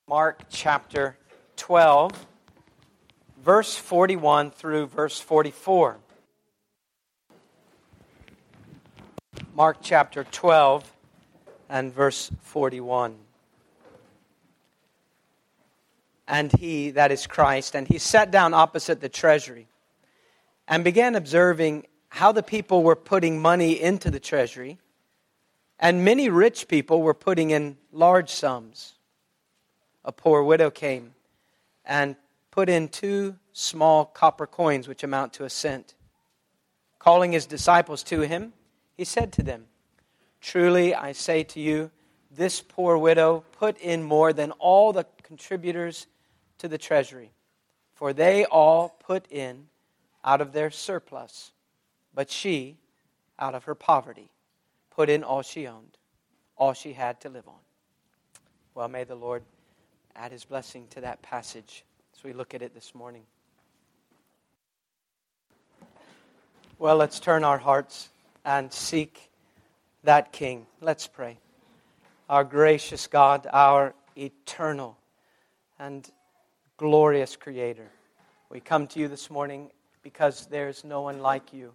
Mark chapter 12, verse 41 through verse 44. Mark chapter 12 and verse 41. And he, that is Christ, and he sat down opposite the treasury and began observing how the people were putting money into the treasury, and many rich people were putting in large sums. A poor widow came and put in 2 small copper coins, which amount to a cent. Calling his disciples to him, he said to them, "Truly I say to you, this poor widow put in more than all the contributors to the treasury, for they all put in out of their surplus, but she, out of her poverty, put in all she owned, all she had to live on." Well, may the Lord add His blessing to that passage as we look at it this morning. Well, let's turn our hearts and seek that King. Let's pray. Our gracious God, our eternal and glorious Creator, we come to you this morning because there's no one like you.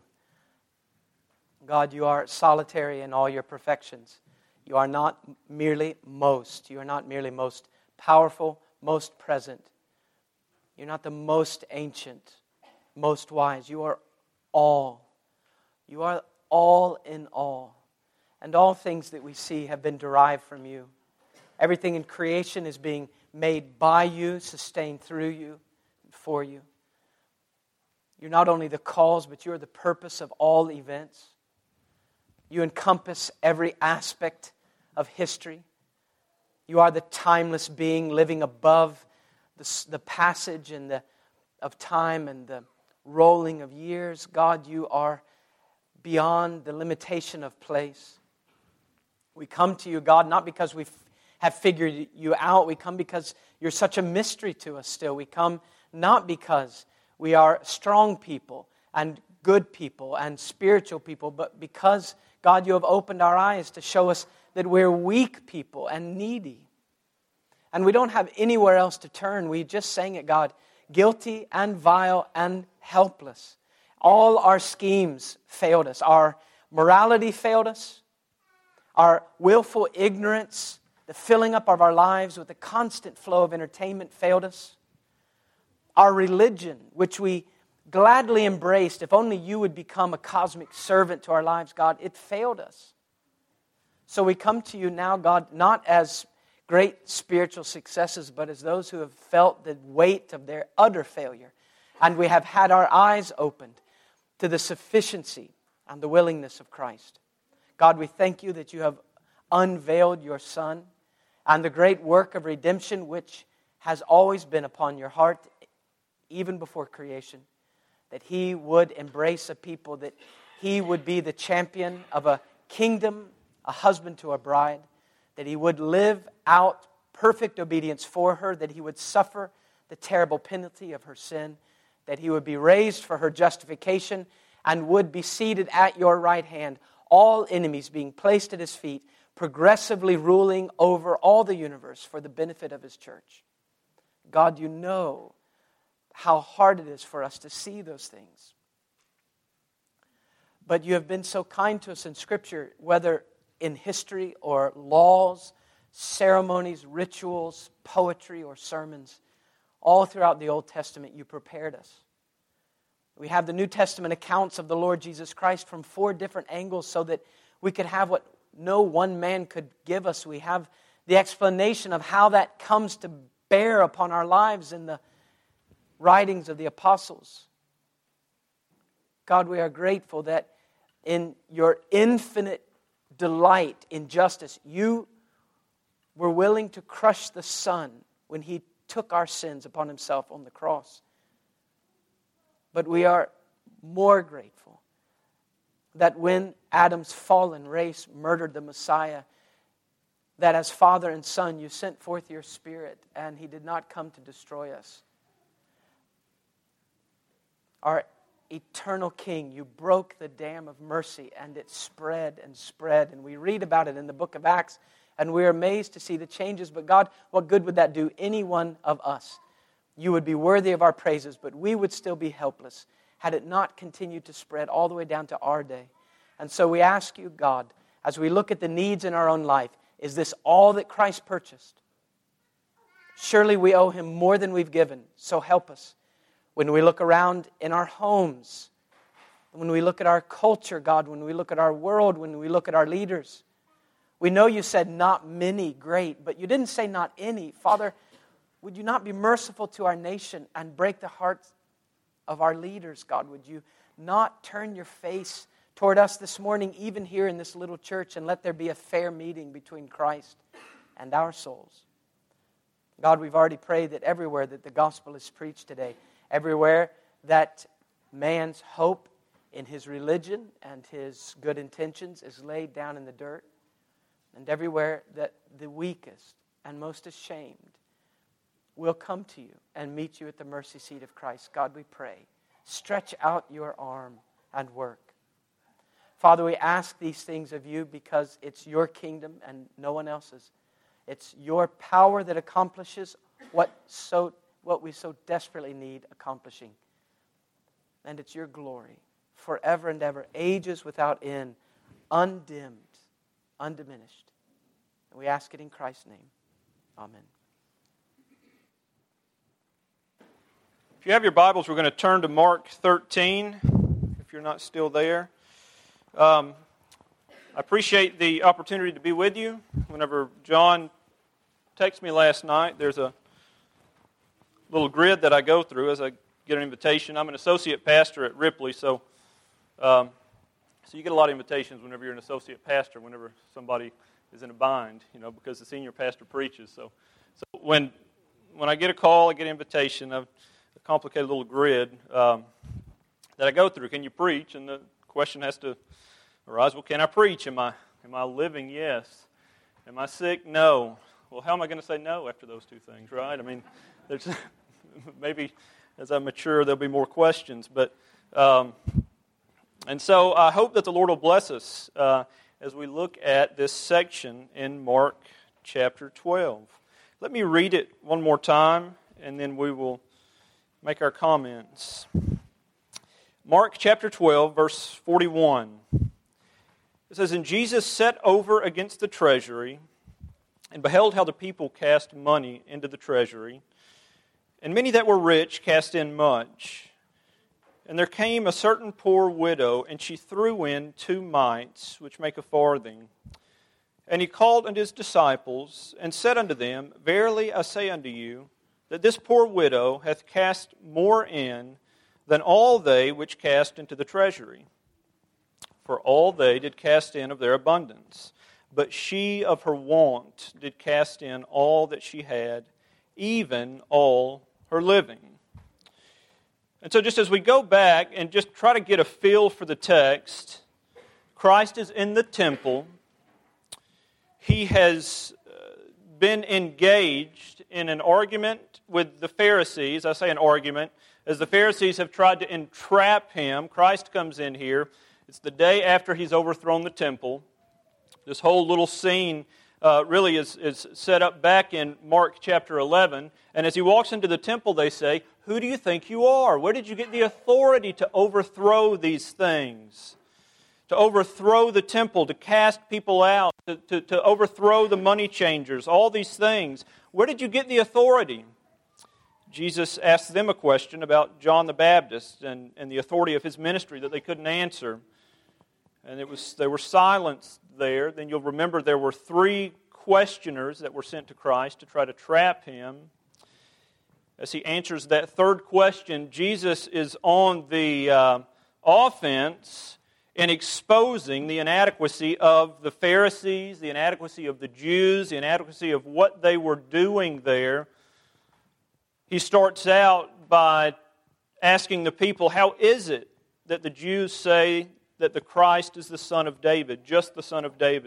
God, you are solitary in all your perfections. You are not merely most. You are not merely most powerful, most present. You're not the most ancient, most wise. You are all. You are all in all. And all things that we see have been derived from you. Everything in creation is being made by you, sustained through you, for you. You're not only the cause, but you're the purpose of all events. You encompass every aspect of history. You are the timeless being living above the passage and of time and the rolling of years. God, you are beyond the limitation of place. We come to you, God, not because we have figured you out. We come because you're such a mystery to us still. We come not because we are strong people and good people and spiritual people, but because, God, you have opened our eyes to show us that we're weak people and needy. And we don't have anywhere else to turn. We just sang it, God, guilty and vile and helpless. All our schemes failed us. Our morality failed us. Our willful ignorance, the filling up of our lives with the constant flow of entertainment failed us. Our religion, which we gladly embraced, if only you would become a cosmic servant to our lives, God, it failed us. So we come to you now, God, not as great spiritual successes, but as those who have felt the weight of their utter failure. And we have had our eyes opened to the sufficiency and the willingness of Christ. God, we thank you that you have unveiled your Son and the great work of redemption which has always been upon your heart, even before creation, that He would embrace a people, that He would be the champion of a kingdom, a husband to a bride, that He would live out perfect obedience for her, that He would suffer the terrible penalty of her sin, that He would be raised for her justification and would be seated at your right hand, all enemies being placed at His feet, progressively ruling over all the universe for the benefit of His church. God, you know how hard it is for us to see those things. But you have been so kind to us in Scripture, whether in history or laws, ceremonies, rituals, poetry, or sermons. All throughout the Old Testament, you prepared us. We have the New Testament accounts of the Lord Jesus Christ from 4 different angles so that we could have what no one man could give us. We have the explanation of how that comes to bear upon our lives in the writings of the apostles. God, we are grateful that in your infinite delight in justice, you were willing to crush the Son when He took our sins upon Himself on the cross. But we are more grateful that when Adam's fallen race murdered the Messiah, that as Father and Son, you sent forth your Spirit, and He did not come to destroy us. Our eternal King, you broke the dam of mercy, and it spread and spread. And we read about it in the book of Acts And we're amazed to see the changes. But God, what good would that do any one of us? You would be worthy of our praises, but we would still be helpless had it not continued to spread all the way down to our day. And so we ask you, God, as we look at the needs in our own life, is this all that Christ purchased? Surely we owe Him more than we've given, so help us. When we look around in our homes, when we look at our culture, God, when we look at our world, when we look at our leaders, we know you said not many great, but you didn't say not any. Father, would you not be merciful to our nation and break the hearts of our leaders, God? Would you not turn your face toward us this morning, even here in this little church, and let there be a fair meeting between Christ and our souls? God, we've already prayed that everywhere that the gospel is preached today, everywhere that man's hope in his religion and his good intentions is laid down in the dirt, and everywhere that the weakest and most ashamed will come to you and meet you at the mercy seat of Christ. God, we pray, stretch out your arm and work. Father, we ask these things of you because it's your kingdom and no one else's. It's your power that accomplishes what we so desperately need accomplishing. And it's your glory forever and ever, ages without end, undimmed, undiminished. And we ask it in Christ's name. Amen. If you have your Bibles, we're going to turn to Mark 13, if you're not still there. I appreciate the opportunity to be with you. Whenever John texted me last night, there's a little grid that I go through as I get an invitation. I'm an associate pastor at Ripley, so you get a lot of invitations whenever you're an associate pastor, whenever somebody is in a bind, because the senior pastor preaches. So when I get a call, I get an invitation, a complicated little grid that I go through. Can you preach? And the question has to arise, well, can I preach? Am I living? Yes. Am I sick? No. Well, how am I going to say no after those two things, right? I mean, there's maybe as I mature, there'll be more questions. But and so I hope that the Lord will bless us as we look at this section in Mark chapter 12. Let me read it one more time, and then we will make our comments. Mark chapter 12, verse 41. It says, "And Jesus set over against the treasury, and beheld how the people cast money into the treasury. And many that were rich cast in much. And there came a certain poor widow, and she threw in 2 mites, which make a farthing. And he called unto his disciples, and said unto them, Verily I say unto you, that this poor widow hath cast more in than all they which cast into the treasury. For all they did cast in of their abundance. But she of her want did cast in all that she had, even all her living." And so just as we go back and just try to get a feel for the text, Christ is in the temple. He has been engaged in an argument with the Pharisees. I say an argument, as the Pharisees have tried to entrap him. Christ comes in here. It's the day after he's overthrown the temple. This whole little scene really is set up back in Mark chapter 11. And as he walks into the temple, they say, "Who do you think you are? Where did you get the authority to overthrow these things? To overthrow the temple, to cast people out, to overthrow the money changers, all these things. Where did you get the authority?" Jesus asked them a question about John the Baptist and the authority of his ministry that they couldn't answer. And they were silenced there. Then you'll remember there were 3 questioners that were sent to Christ to try to trap him. As he answers that 3rd question, Jesus is on the offense in exposing the inadequacy of the Pharisees, the inadequacy of the Jews, the inadequacy of what they were doing there. He starts out by asking the people, how is it that the Jews say that the Christ is the son of David, just the son of David?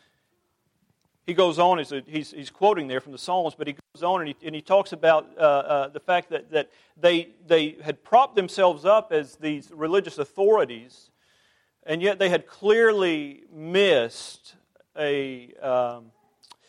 He goes on, he's quoting there from the Psalms, but he goes on and he talks about the fact that they had propped themselves up as these religious authorities, and yet they had clearly missed a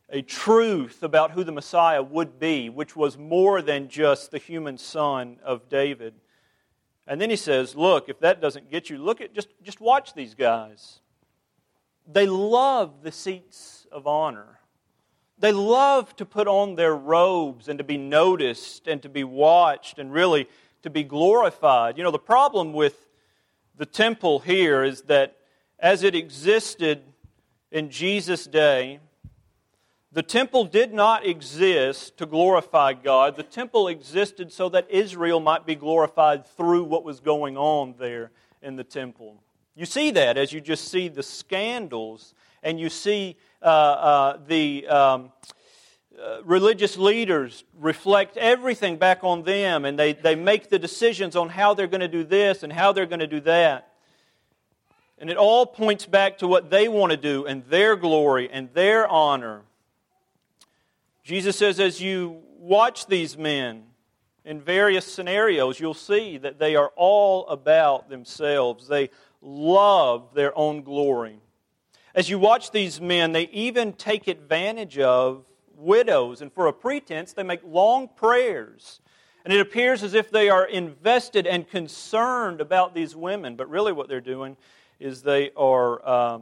a truth about who the Messiah would be, which was more than just the human son of David. And then he says, look, if that doesn't get you, just watch these guys. They love the seats of honor. They love to put on their robes and to be noticed and to be watched and really to be glorified. You know, the problem with the temple here is that as it existed in Jesus' day, the temple did not exist to glorify God. The temple existed so that Israel might be glorified through what was going on there in the temple. You see that as you just see the scandals and you see the religious leaders reflect everything back on them, and they make the decisions on how they're going to do this and how they're going to do that. And it all points back to what they want to do and their glory and their honor. Jesus says, as you watch these men in various scenarios, you'll see that they are all about themselves. They love their own glory. As you watch these men, they even take advantage of widows, and for a pretense, they make long prayers. And it appears as if they are invested and concerned about these women, but really what they're doing is they are,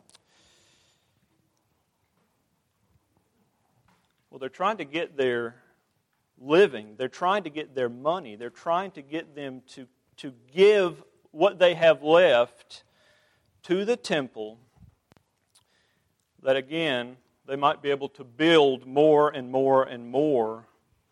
they're trying to get their living. They're trying to get their money. They're trying to get them to give what they have left to the temple, that again, they might be able to build more and more and more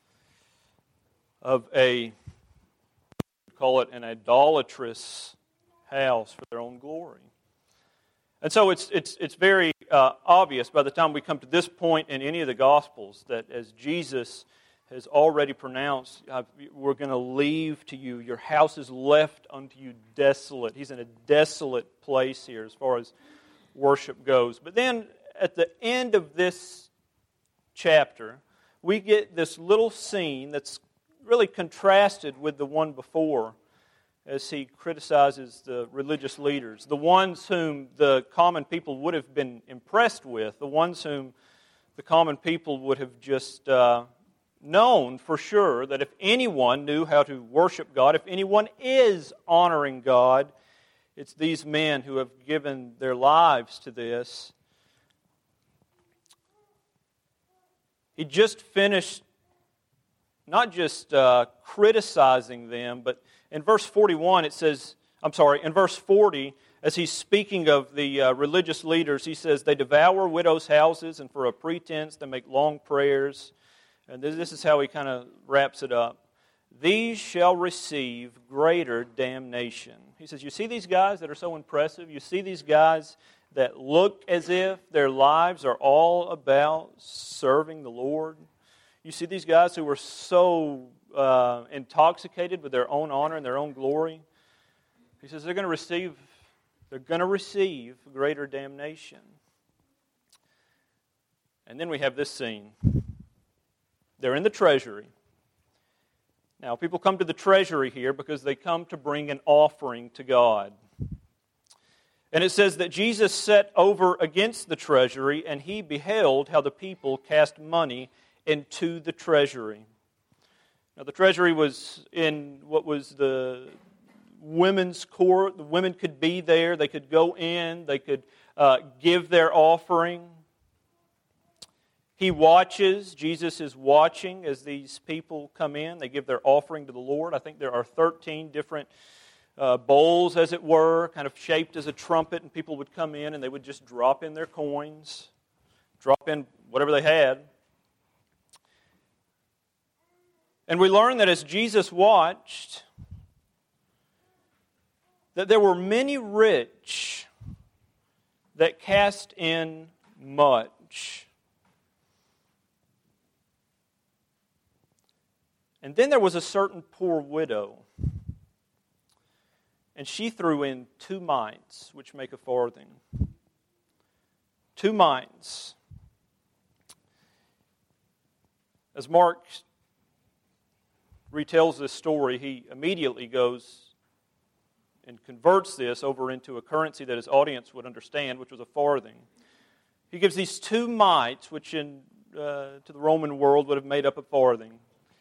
of call it an idolatrous house for their own glory. And so it's very obvious by the time we come to this point in any of the Gospels that as Jesus has already pronounced, we're going to leave to you, your house is left unto you desolate. He's in a desolate place here as far as worship goes. But then at the end of this chapter, we get this little scene that's really contrasted with the one before, as he criticizes the religious leaders, the ones whom the common people would have been impressed with, the ones whom the common people would have just known for sure that if anyone knew how to worship God, if anyone is honoring God, it's these men who have given their lives to this. He just finished not just criticizing them, but in verse 41 it says, in verse 40, as he's speaking of the religious leaders, he says, they devour widows' houses, and for a pretense they make long prayers. And this is how he kind of wraps it up. These shall receive greater damnation. He says, you see these guys that are so impressive? You see these guys that look as if their lives are all about serving the Lord? You see these guys who are so intoxicated with their own honor and their own glory? He says they're going to receive greater damnation. And then we have this scene. They're in the treasury. Now, people come to the treasury here because they come to bring an offering to God. And it says that Jesus sat over against the treasury, and he beheld how the people cast money into the treasury. Now, the treasury was in what was the women's court. The women could be there. They could go in. They could give their offering. He watches. Jesus is watching as these people come in. They give their offering to the Lord. I think there are 13 different bowls, as it were, kind of shaped as a trumpet, and people would come in and they would just drop in their coins, drop in whatever they had. And we learn that as Jesus watched, that there were many rich that cast in much. And then there was a certain poor widow, and she threw in 2 mites, which make a farthing. 2 mites. As Mark retells this story, he immediately goes and converts this over into a currency that his audience would understand, which was a farthing. He gives these 2 mites, which to the Roman world would have made up a farthing.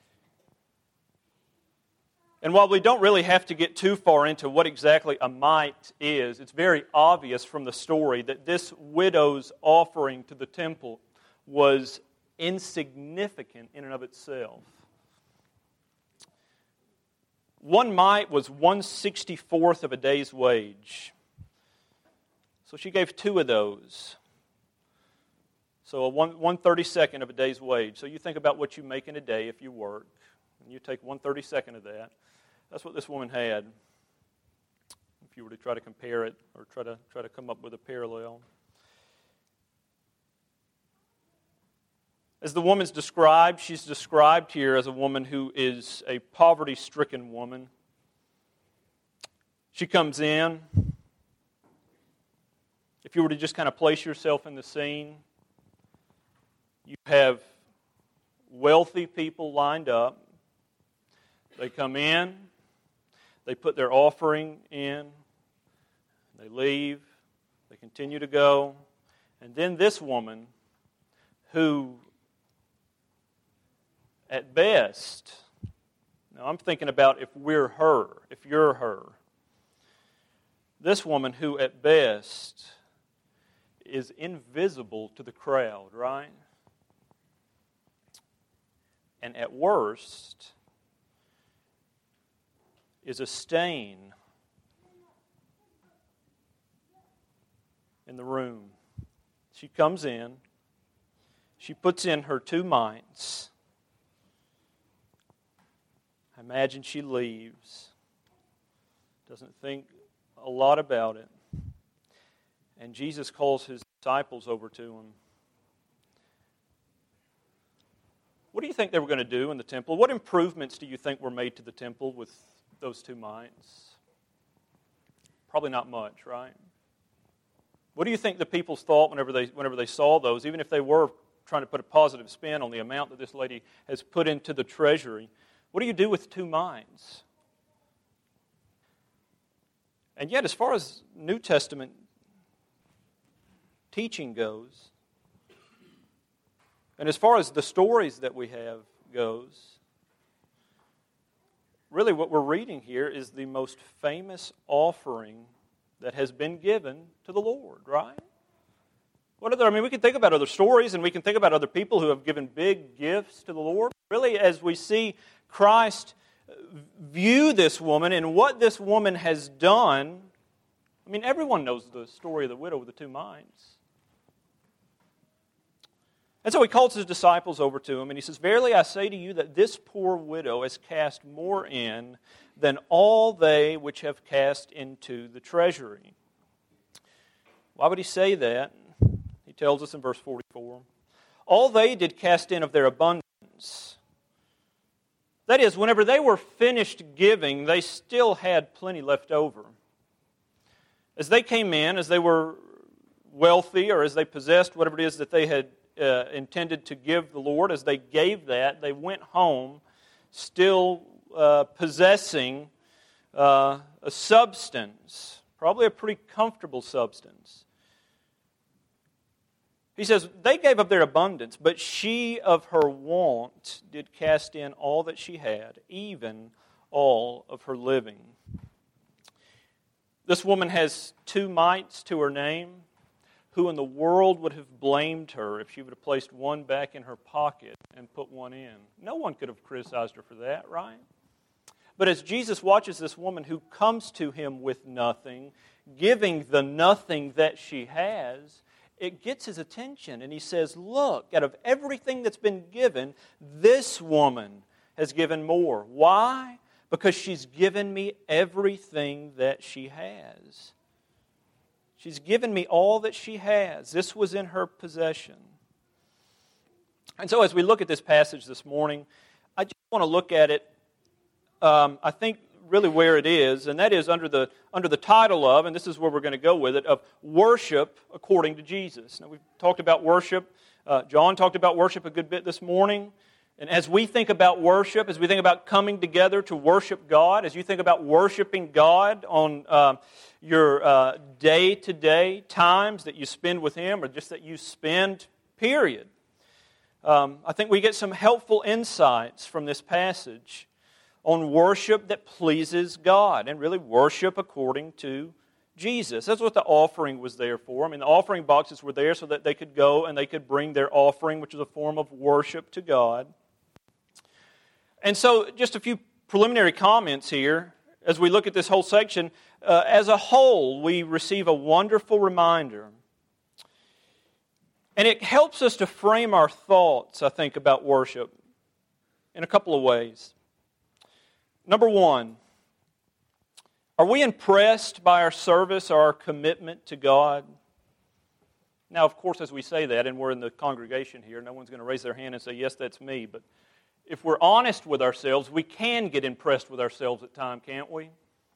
And while we don't really have to get too far into what exactly a mite is, it's very obvious from the story that this widow's offering to the temple was insignificant in and of itself. 1 mite was 1/64th of a day's wage. So she gave 2 of those. So 1/32nd of a day's wage. So you think about what you make in a day if you work, and you take 1/32nd of that. That's what this woman had. If you were to try to compare it or try to come up with a parallel. As the woman's described, she's described here as a woman who is a poverty-stricken woman. She comes in. If you were to just kind of place yourself in the scene, you have wealthy people lined up. They come in, they put their offering in, they leave, they continue to go, and then this woman who, at best, now I'm thinking about if we're her, if you're her, this woman who at best is invisible to the crowd, right? And at worst is a stain in the room. She comes in, she puts in her 2 mites. I imagine she leaves, doesn't think a lot about it. And Jesus calls his disciples over to him. What do you think they were going to do in the temple? What improvements do you think were made to the temple with those 2 mites? Probably not much, right? What do you think the people thought whenever they saw those, even if they were trying to put a positive spin on the amount that this lady has put into the treasury? What do you do with 2 mites? And yet, as far as New Testament teaching goes, and as far as the stories that we have goes, really what we're reading here is the most famous offering that has been given to the Lord, right? We can think about other stories and we can think about other people who have given big gifts to the Lord. Really, as we see Christ view this woman and what this woman has done, everyone knows the story of the widow with the 2 mites. And so he calls his disciples over to him and he says, "Verily I say to you that this poor widow has cast more in than all they which have cast into the treasury." Why would he say that? He tells us in verse 44, "All they did cast in of their abundance." That is, whenever they were finished giving, they still had plenty left over. As they came in, as they were wealthy or as they possessed whatever it is that they had intended to give the Lord, as they gave that, they went home still possessing a substance, probably a pretty comfortable substance. He says, they gave up their abundance, but she of her want did cast in all that she had, even all of her living. This woman has 2 mites to her name. Who in the world would have blamed her if she would have placed one back in her pocket and put one in? No one could have criticized her for that, right? But as Jesus watches this woman who comes to him with nothing, giving the nothing that she has, it gets his attention. And he says, look, out of everything that's been given, this woman has given more. Why? Because she's given me everything that she has. She's given me all that she has. This was in her possession. And so as we look at this passage this morning, I just want to look at it, I think, really where it is, and that is under the title of, and this is where we're going to go with it, of worship according to Jesus. Now, we've talked about worship. John talked about worship a good bit this morning, And as we think about worship, as we think about coming together to worship God, as you think about worshiping God on your day-to-day times that you spend with Him, or just that you spend, period, I think we get some helpful insights from this passage on worship that pleases God, and really worship according to Jesus. That's what the offering was there for. I mean, the offering boxes were there so that they could go and they could bring their offering, which is a form of worship to God. And so, just a few preliminary comments here as we look at this whole section. As a whole, we receive a wonderful reminder. And it helps us to frame our thoughts, I think, about worship in a couple of ways. Number one, are we impressed by our service or our commitment to God? Now, of course, as we say that, and we're in the congregation here, no one's going to raise their hand and say, yes, that's me. But if we're honest with ourselves, we can get impressed with ourselves at times, can't we?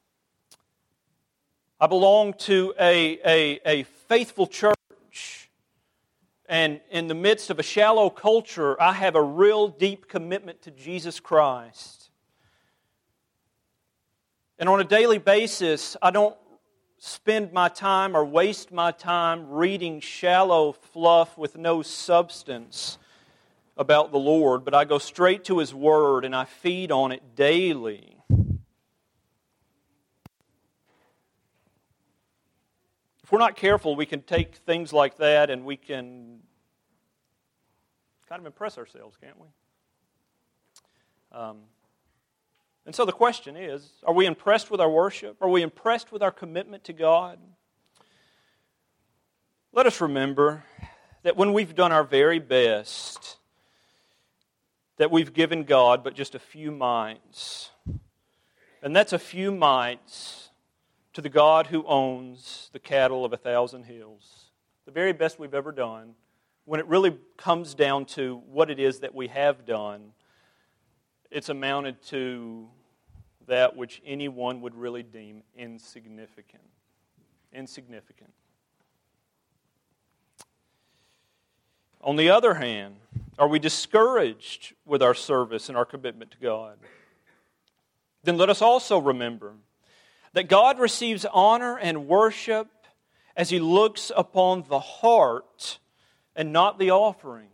I belong to a faithful church, and in the midst of a shallow culture, I have a real deep commitment to Jesus Christ. And on a daily basis, I don't spend my time or waste my time reading shallow fluff with no substance about the Lord, but I go straight to His Word and I feed on it daily. If we're not careful, we can take things like that and we can kind of impress ourselves, can't we? And so the question is, are we impressed with our worship? Are we impressed with our commitment to God? Let us remember that when we've done our very best, that we've given God but just a few mites. And that's a few mites to the God who owns the cattle of 1,000 hills. The very best we've ever done, when it really comes down to what it is that we have done, it's amounted to that which anyone would really deem insignificant. Insignificant. On the other hand, are we discouraged with our service and our commitment to God? Then let us also remember that God receives honor and worship as He looks upon the heart and not the offering.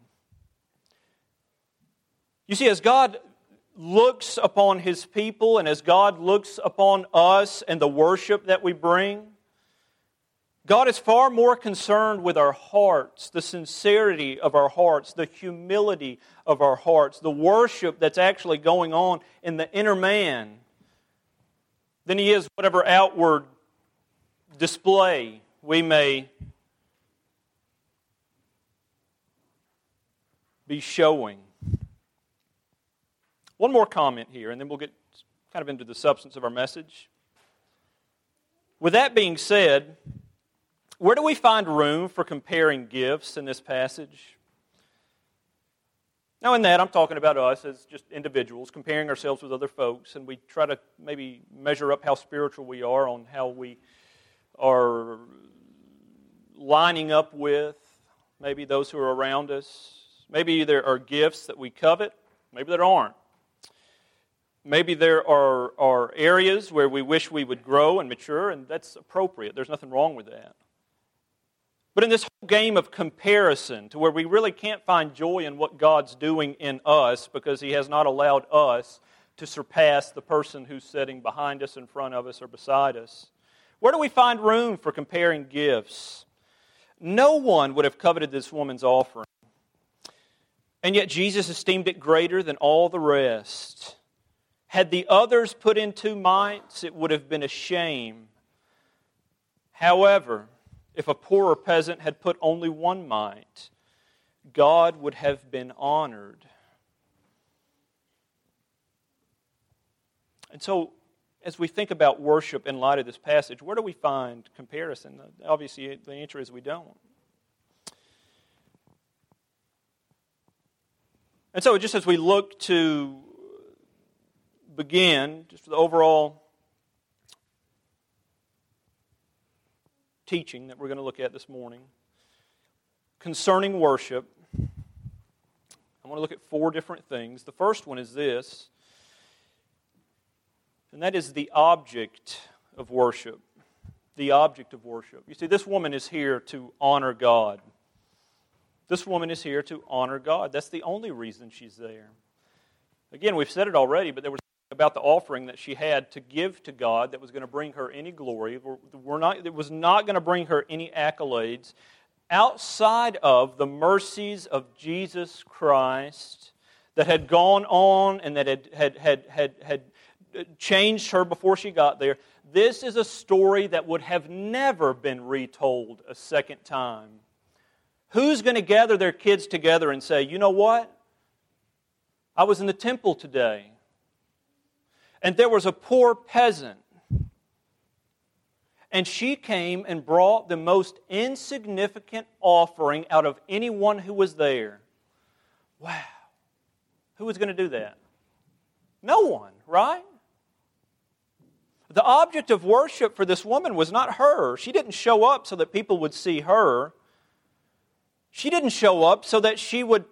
You see, as God looks upon His people and as God looks upon us and the worship that we bring, God is far more concerned with our hearts, the sincerity of our hearts, the humility of our hearts, the worship that's actually going on in the inner man, than He is whatever outward display we may be showing. One more comment here, and then we'll get kind of into the substance of our message. With that being said, where do we find room for comparing gifts in this passage? Now in that, I'm talking about us as just individuals, comparing ourselves with other folks, and we try to maybe measure up how spiritual we are on how we are lining up with maybe those who are around us. Maybe there are gifts that we covet, maybe there aren't. Maybe there are areas where we wish we would grow and mature, and that's appropriate. There's nothing wrong with that. But in this whole game of comparison, to where we really can't find joy in what God's doing in us because He has not allowed us to surpass the person who's sitting behind us, in front of us, or beside us, where do we find room for comparing gifts? No one would have coveted this woman's offering. And yet Jesus esteemed it greater than all the rest. Had the others put in 2 mites, it would have been a shame. However, if a poorer peasant had put only 1 mite, God would have been honored. And so, as we think about worship in light of this passage, where do we find comparison? Obviously, the answer is we don't. And so, just as we look to begin, just the overall teaching that we're going to look at this morning concerning worship, I want to look at 4 different things. The first one is this, and that is the object of worship. The object of worship. You see, this woman is here to honor God. This woman is here to honor God. That's the only reason she's there. Again, we've said it already, but there was about the offering that she had to give to God that was going to bring her any glory. It was not going to bring her any accolades outside of the mercies of Jesus Christ that had gone on and that had changed her before she got there. This is a story that would have never been retold a second time. Who's going to gather their kids together and say, you know what? I was in the temple today, and there was a poor peasant, and she came and brought the most insignificant offering out of anyone who was there. Wow. Who was going to do that? No one, right? The object of worship for this woman was not her. She didn't show up so that people would see her. She didn't show up so that she would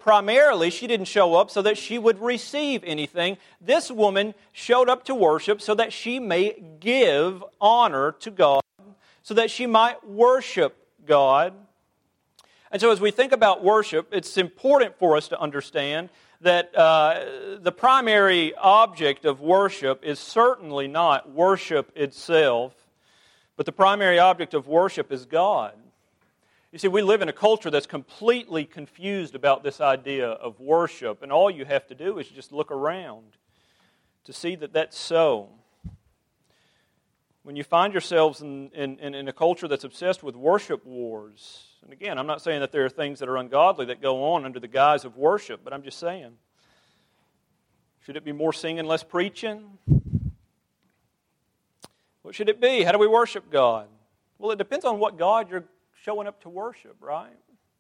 receive anything. This woman showed up to worship so that she may give honor to God, so that she might worship God. And so as we think about worship, it's important for us to understand that the primary object of worship is certainly not worship itself, but the primary object of worship is God. You see, we live in a culture that's completely confused about this idea of worship, and all you have to do is just look around to see that that's so. When you find yourselves in a culture that's obsessed with worship wars, and again, I'm not saying that there are things that are ungodly that go on under the guise of worship, but I'm just saying, should it be more singing, less preaching? What should it be? How do we worship God? Well, it depends on what God you're showing up to worship, right?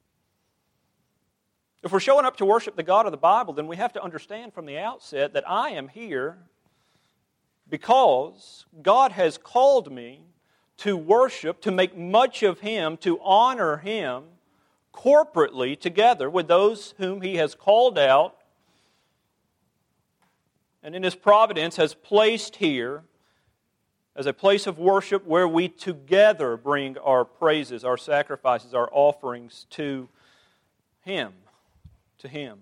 If we're showing up to worship the God of the Bible, then we have to understand from the outset that I am here because God has called me to worship, to make much of Him, to honor Him corporately together with those whom He has called out and in His providence has placed here as a place of worship where we together bring our praises, our sacrifices, our offerings to Him. To Him.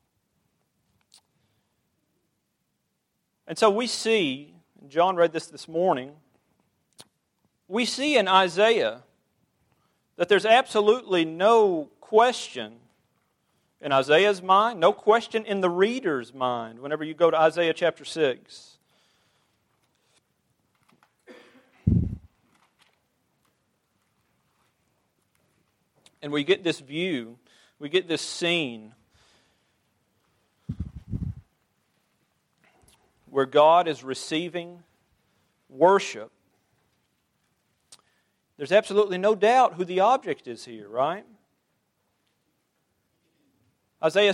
And so we see, John read this morning, we see in Isaiah that there's absolutely no question in Isaiah's mind, no question in the reader's mind whenever you go to Isaiah chapter 6. And we get this view, we get this scene where God is receiving worship. There's absolutely no doubt who the object is here, right? Saw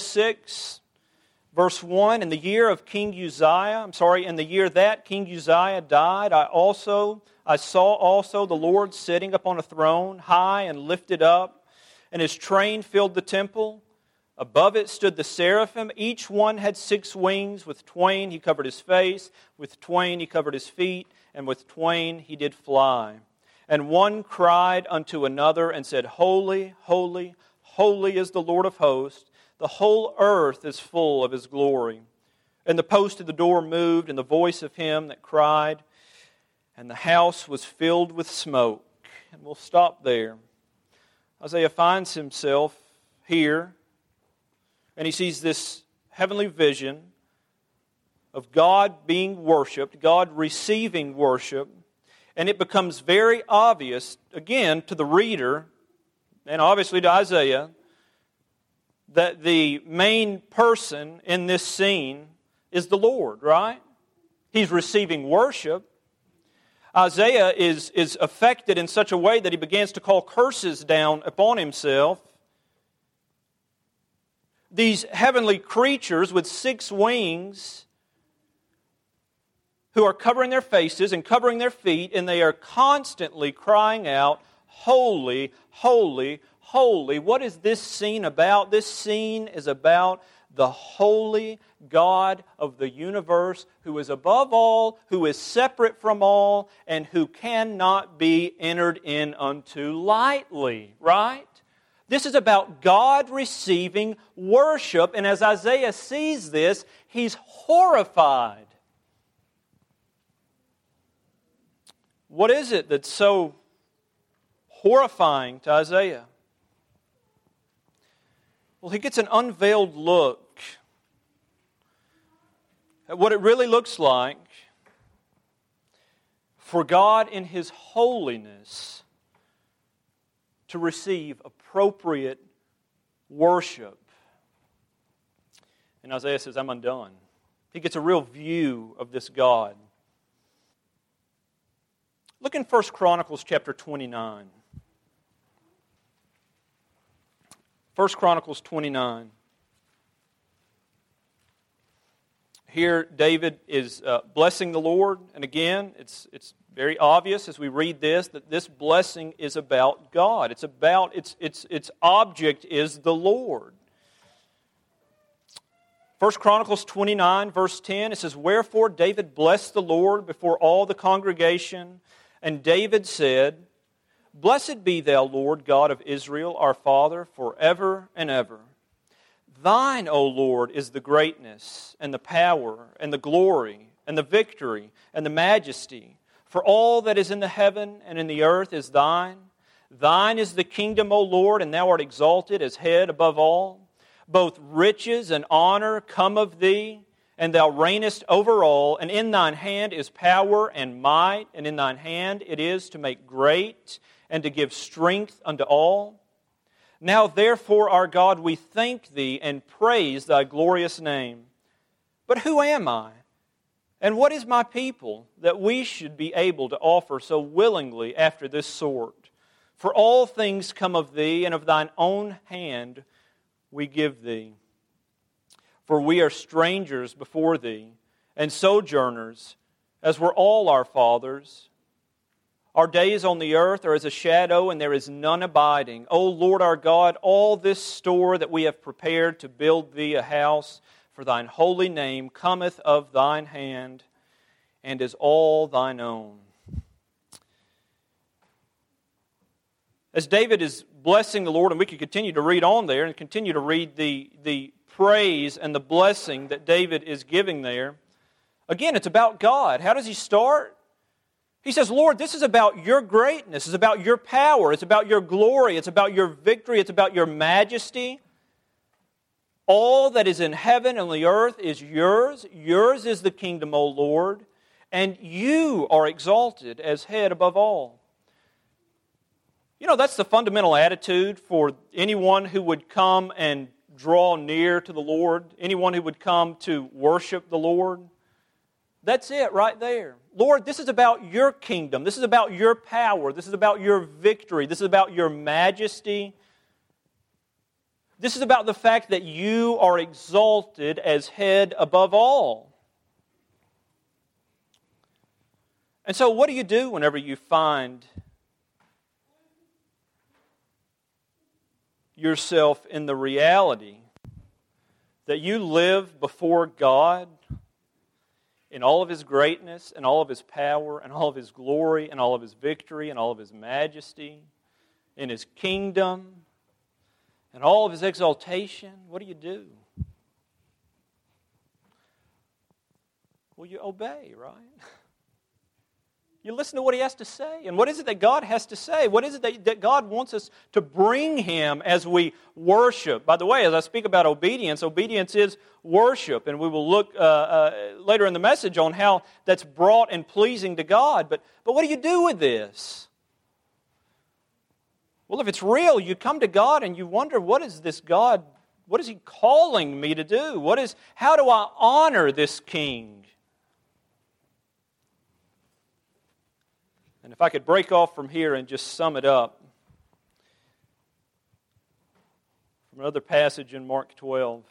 in the year that King Uzziah died, I saw also the Lord sitting upon a throne, high and lifted up, and His train filled the temple. Above it stood the seraphim. Each one had 6 wings. With twain He covered His face, with twain He covered His feet, and with twain He did fly. And one cried unto another and said, Holy, holy, holy is the Lord of hosts. The whole earth is full of His glory. And the post of the door moved, and the voice of him that cried, and the house was filled with smoke. And we'll stop there. Isaiah finds himself here, and he sees this heavenly vision of God being worshipped, God receiving worship, and it becomes very obvious, again, to the reader, and obviously to Isaiah, that the main person in this scene is the Lord, right? He's receiving worship. Isaiah is affected in such a way that he begins to call curses down upon himself. These heavenly creatures with 6 wings who are covering their faces and covering their feet, and they are constantly crying out, Holy, holy, holy. What is this scene about? This scene is about the holy God of the universe, who is above all, who is separate from all, and who cannot be entered in unto lightly, right? This is about God receiving worship, and as Isaiah sees this, he's horrified. What is it that's so horrifying to Isaiah? Well, he gets an unveiled look at what it really looks like for God in His holiness to receive appropriate worship. And Isaiah says, I'm undone. He gets a real view of this God. Look in 1 Chronicles chapter 29. 1 Chronicles 29. Here David is blessing the Lord. And again, it's very obvious as we read this that this blessing is about God. It's about, its object is the Lord. 1 Chronicles 29, verse 10, it says, Wherefore David blessed the Lord before all the congregation, and David said, Blessed be thou, Lord God of Israel, our Father, forever and ever. Thine, O Lord, is the greatness, and the power, and the glory, and the victory, and the majesty. For all that is in the heaven and in the earth is thine. Thine is the kingdom, O Lord, and thou art exalted as head above all. Both riches and honor come of thee, and thou reignest over all, and in thine hand is power and might, and in thine hand it is to make great and to give strength unto all. Now therefore, our God, we thank Thee and praise Thy glorious name. But who am I? And what is my people, that we should be able to offer so willingly after this sort? For all things come of Thee, and of Thine own hand we give Thee. For we are strangers before Thee, and sojourners, as were all our fathers. Our days on the earth are as a shadow, and there is none abiding. O Lord our God, all this store that we have prepared to build Thee a house for Thine holy name cometh of Thine hand, and is all Thine own. As David is blessing the Lord, and we could continue to read on there, and continue to read the praise and the blessing that David is giving there. Again, it's about God. How does he start? He says, Lord, this is about Your greatness. It's about Your power. It's about Your glory. It's about Your victory. It's about Your majesty. All that is in heaven and the earth is Yours. Yours is the kingdom, O Lord. And You are exalted as head above all. You know, that's the fundamental attitude for anyone who would come and draw near to the Lord. Anyone who would come to worship the Lord. That's it right there. Lord, this is about Your kingdom. This is about Your power. This is about Your victory. This is about Your majesty. This is about the fact that You are exalted as head above all. And so what do you do whenever you find yourself in the reality that you live before God in all of His greatness, and all of His power, and all of His glory, and all of His victory, and all of His majesty, in His kingdom, and all of His exaltation? What do? Well, you obey, right? You listen to what He has to say. And what is it that God has to say? What is it that God wants us to bring Him as we worship? By the way, as I speak about obedience, obedience is worship. And we will look later in the message on how that's brought and pleasing to God. But what do you do with this? Well, if it's real, you come to God and you wonder, what is this God, what is He calling me to do? How do I honor this King? And if I could break off from here and just sum it up from another passage in Mark 12.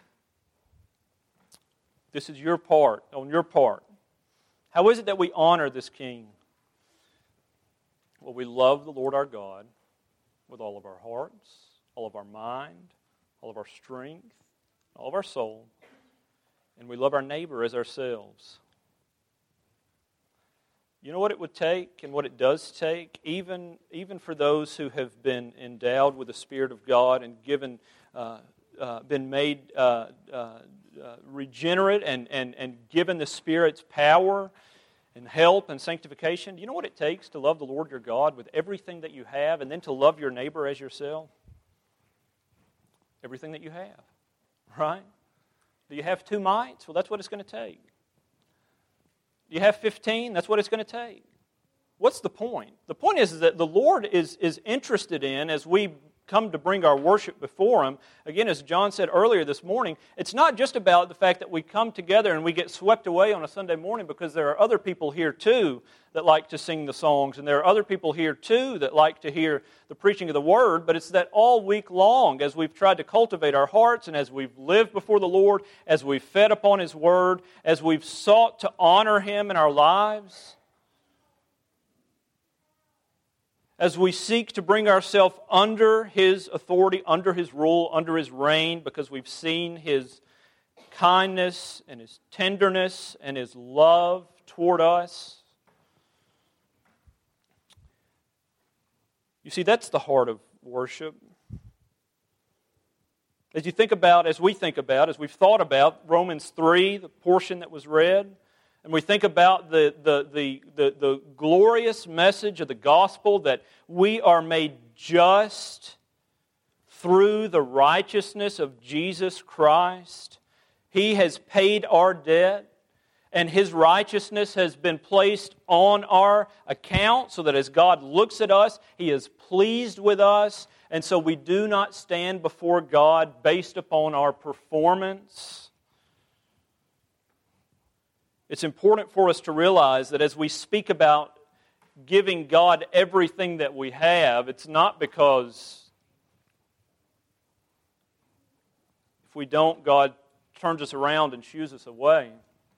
This is your part, on your part. How is it that we honor this King? Well, we love the Lord our God with all of our hearts, all of our mind, all of our strength, all of our soul, and we love our neighbor as ourselves. You know what it would take and what it does take, even for those who have been endowed with the Spirit of God and been made regenerate and given the Spirit's power and help and sanctification. Do you know what it takes to love the Lord your God with everything that you have, and then to love your neighbor as yourself? Everything that you have, right? Do you have 2 mites? Well, that's what it's going to take. Do you have 15? That's what it's going to take. What's the point? The point is that the Lord is interested in, as we come to bring our worship before Him, again, as John said earlier this morning, it's not just about the fact that we come together and we get swept away on a Sunday morning, because there are other people here too that like to sing the songs, and there are other people here too that like to hear the preaching of the Word, but it's that all week long, as we've tried to cultivate our hearts, and as we've lived before the Lord, as we've fed upon His Word, as we've sought to honor Him in our lives, as we seek to bring ourselves under His authority, under His rule, under His reign, because we've seen His kindness and His tenderness and His love toward us. You see, that's the heart of worship. As we've thought about Romans 3, the portion that was read, and we think about the glorious message of the gospel that we are made just through the righteousness of Jesus Christ. He has paid our debt, and His righteousness has been placed on our account, so that as God looks at us, He is pleased with us, and so we do not stand before God based upon our performance. It's important for us to realize that as we speak about giving God everything that we have, it's not because if we don't, God turns us around and shoos us away.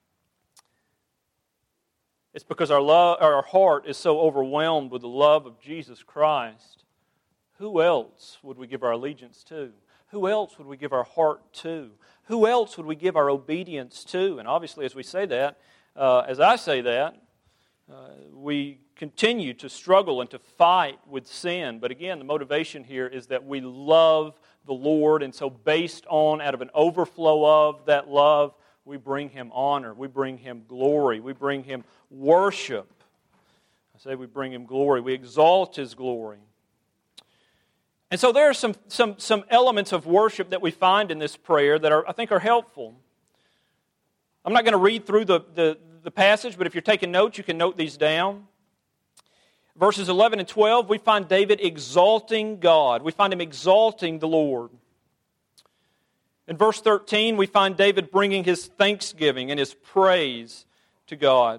It's because our heart is so overwhelmed with the love of Jesus Christ. Who else would we give our allegiance to? Who else would we give our heart to? Who else would we give our obedience to? And obviously, as we say that, as I say that, we continue to struggle and to fight with sin. But again, the motivation here is that we love the Lord, and so out of an overflow of that love, we bring Him honor, we bring Him glory, we bring Him worship. I say we bring Him glory, we exalt His glory. And so there are some elements of worship that we find in this prayer that I think are helpful. I'm not going to read through the passage, but if you're taking notes, you can note these down. Verses 11 and 12, we find David exalting God. We find him exalting the Lord. In verse 13, we find David bringing his thanksgiving and his praise to God.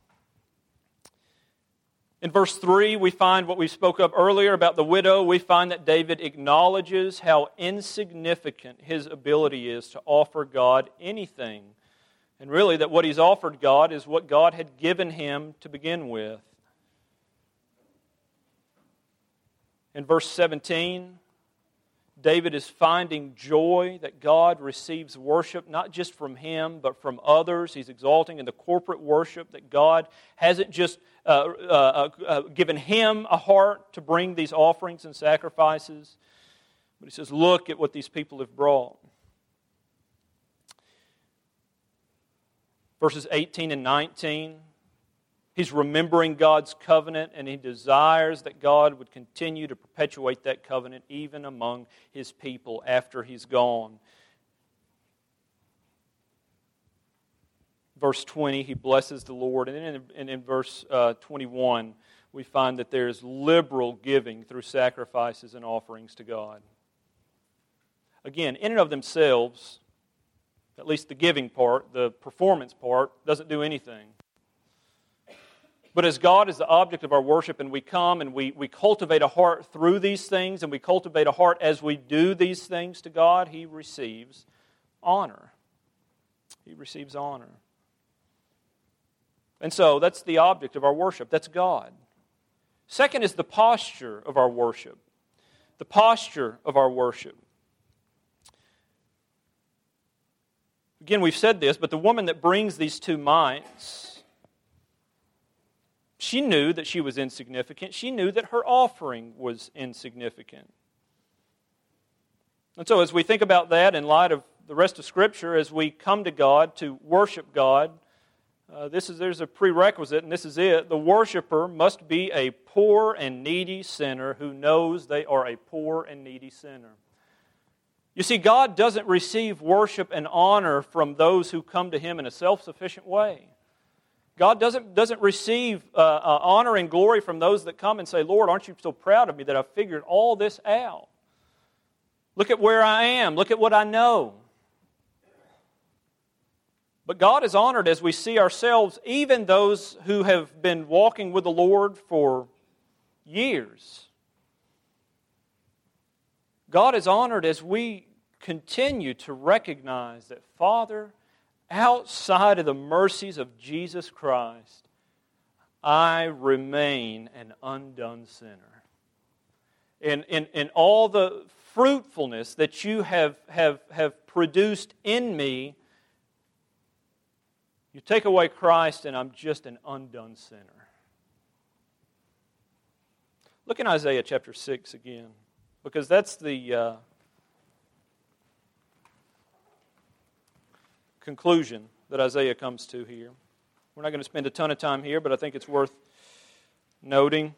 In verse 3, we find what we spoke of earlier about the widow. We find that David acknowledges how insignificant his ability is to offer God anything. And really that what he's offered God is what God had given him to begin with. In verse 17, David is finding joy that God receives worship, not just from him, but from others. He's exalting in the corporate worship that God hasn't just given him a heart to bring these offerings and sacrifices, but he says, look at what these people have brought. Verses 18 and 19, he's remembering God's covenant, and he desires that God would continue to perpetuate that covenant even among his people after he's gone. Verse 20, he blesses the Lord. And in verse 21, we find that there is liberal giving through sacrifices and offerings to God. Again, in and of themselves, at least the giving part, the performance part, doesn't do anything. But as God is the object of our worship, and we come and we cultivate a heart through these things, and we cultivate a heart as we do these things to God, He receives honor. He receives honor. And so that's the object of our worship. That's God. Second is the posture of our worship. The posture of our worship. Again, we've said this, but the woman that brings these 2 mites, she knew that she was insignificant. She knew that her offering was insignificant. And so as we think about that in light of the rest of Scripture, as we come to God to worship God, there's a prerequisite, and this is it. The worshiper must be a poor and needy sinner who knows they are a poor and needy sinner. You see, God doesn't receive worship and honor from those who come to Him in a self-sufficient way. God doesn't receive honor and glory from those that come and say, Lord, aren't you so proud of me that I've figured all this out? Look at where I am. Look at what I know. But God is honored as we see ourselves, even those who have been walking with the Lord for years. God is honored as we continue to recognize that, Father, outside of the mercies of Jesus Christ, I remain an undone sinner. In all the fruitfulness that you have produced in me, you take away Christ and I'm just an undone sinner. Look in Isaiah chapter 6 again, because that's the conclusion that Isaiah comes to here. We're not going to spend a ton of time here, but I think it's worth noting.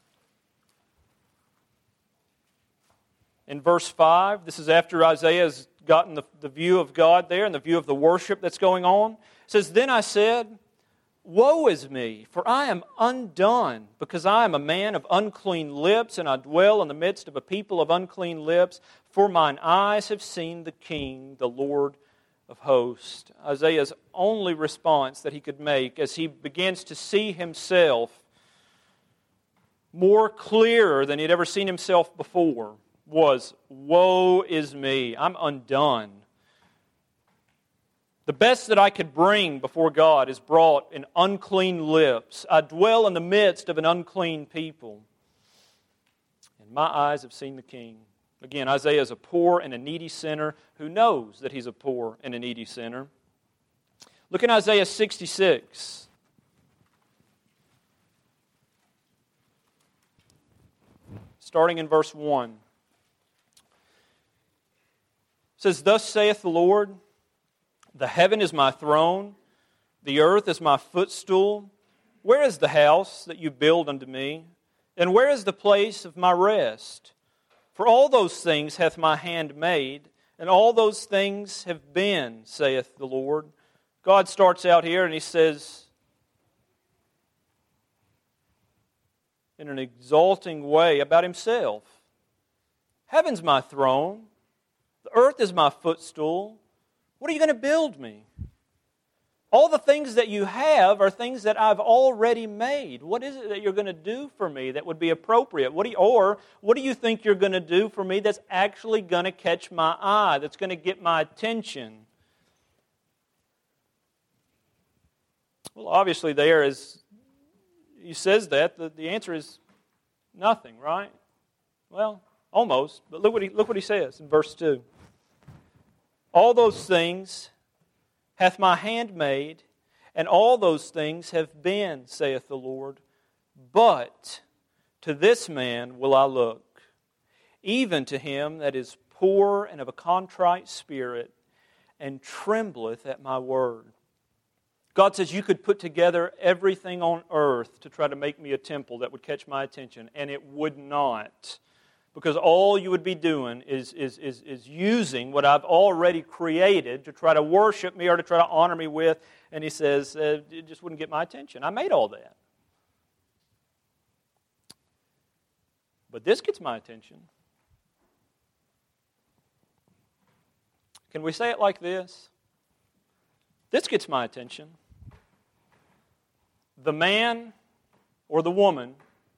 In verse 5, this is after Isaiah has gotten the view of God there and the view of the worship that's going on. It says, Then I said, Woe is me, for I am undone, because I am a man of unclean lips, and I dwell in the midst of a people of unclean lips, for mine eyes have seen the King, the Lord of hosts. Isaiah's only response that he could make as he begins to see himself more clearer than he'd ever seen himself before was, Woe is me, I'm undone. The best that I could bring before God is brought in unclean lips. I dwell in the midst of an unclean people. And my eyes have seen the King. Again, Isaiah is a poor and a needy sinner who knows that he's a poor and a needy sinner. Look in Isaiah 66. Starting in verse 1. It says, Thus saith the Lord, The heaven is my throne, the earth is my footstool. Where is the house that you build unto me? And where is the place of my rest? For all those things hath my hand made, and all those things have been, saith the Lord. God starts out here and He says, in an exalting way about Himself, Heaven's my throne, the earth is my footstool. What are you going to build me? All the things that you have are things that I've already made. What is it that you're going to do for me that would be appropriate? What do you think you're going to do for me that's actually going to catch my eye, that's going to get my attention? Well, obviously there is, he says that, the answer is nothing, right? Well, almost, but look what he says in verse 2. All those things hath my hand made, and all those things have been, saith the Lord. But to this man will I look, even to him that is poor and of a contrite spirit, and trembleth at my word. God says you could put together everything on earth to try to make me a temple that would catch my attention, and it would not. Because all you would be doing is using what I've already created to try to worship me or to try to honor me with. And He says, it just wouldn't get my attention. I made all that. But this gets my attention. Can we say it like this? This gets my attention. The man or the woman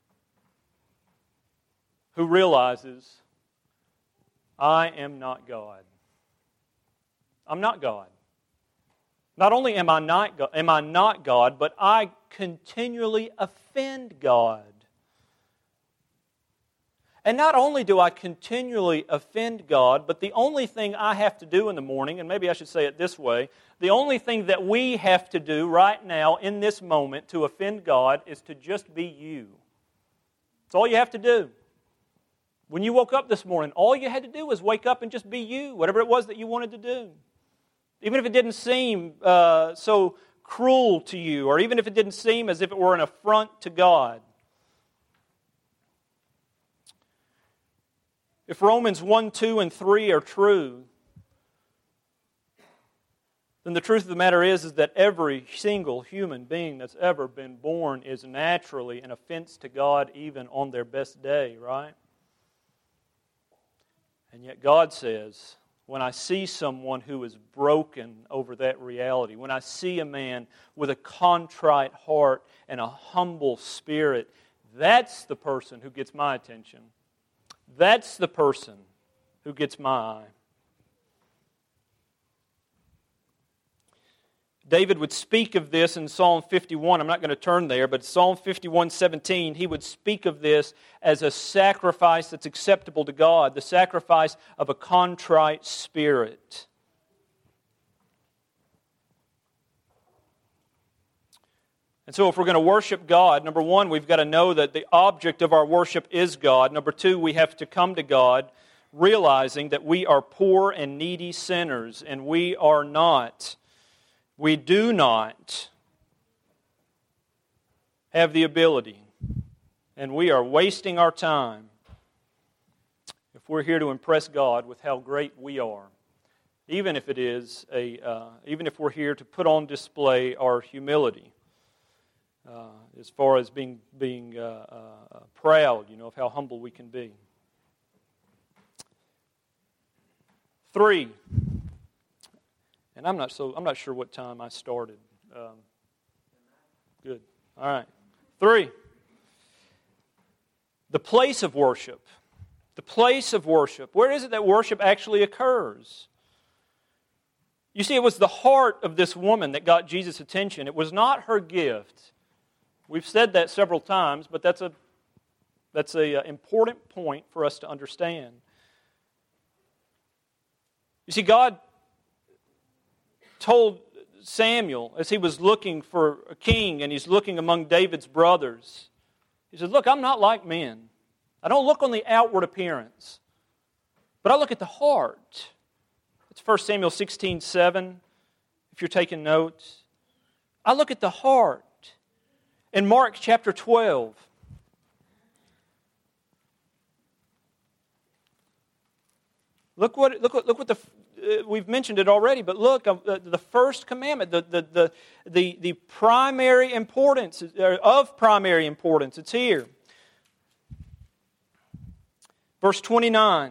who realizes, I am not God. I'm not God. Not only am I not God, but I continually offend God. And not only do I continually offend God, but the only thing I have to do in the morning, and maybe I should say it this way, the only thing that we have to do right now in this moment to offend God is to just be you. That's all you have to do. When you woke up this morning, all you had to do was wake up and just be you, whatever it was that you wanted to do. Even if it didn't seem so cruel to you, or even if it didn't seem as if it were an affront to God. If Romans 1, 2, and 3 are true, then the truth of the matter is that every single human being that's ever been born is naturally an offense to God even on their best day, right? And yet God says, when I see someone who is broken over that reality, when I see a man with a contrite heart and a humble spirit, that's the person who gets my attention. That's the person who gets my eye. David would speak of this in Psalm 51. I'm not going to turn there, but Psalm 51:17, he would speak of this as a sacrifice that's acceptable to God, the sacrifice of a contrite spirit. And so if we're going to worship God, number one, we've got to know that the object of our worship is God. Number two, we have to come to God realizing that we are poor and needy sinners, and we do not have the ability, and we are wasting our time if we're here to impress God with how great we are, even if we're here to put on display our humility. As far as being proud, of how humble we can be. 3, and I'm not sure what time I started. Good. All right. 3. The place of worship. The place of worship. Where is it that worship actually occurs? You see, it was the heart of this woman that got Jesus' attention. It was not her gift. We've said that several times, but that's an important point for us to understand. You see, God told Samuel, as he was looking for a king, and he's looking among David's brothers, he said, look, I'm not like men. I don't look on the outward appearance, but I look at the heart. It's 1 Samuel 16:7, if you're taking notes. I look at the heart. In Mark chapter 12, look what we've mentioned it already, but look, the first commandment, the primary importance, of primary importance, it's here. Verse 29.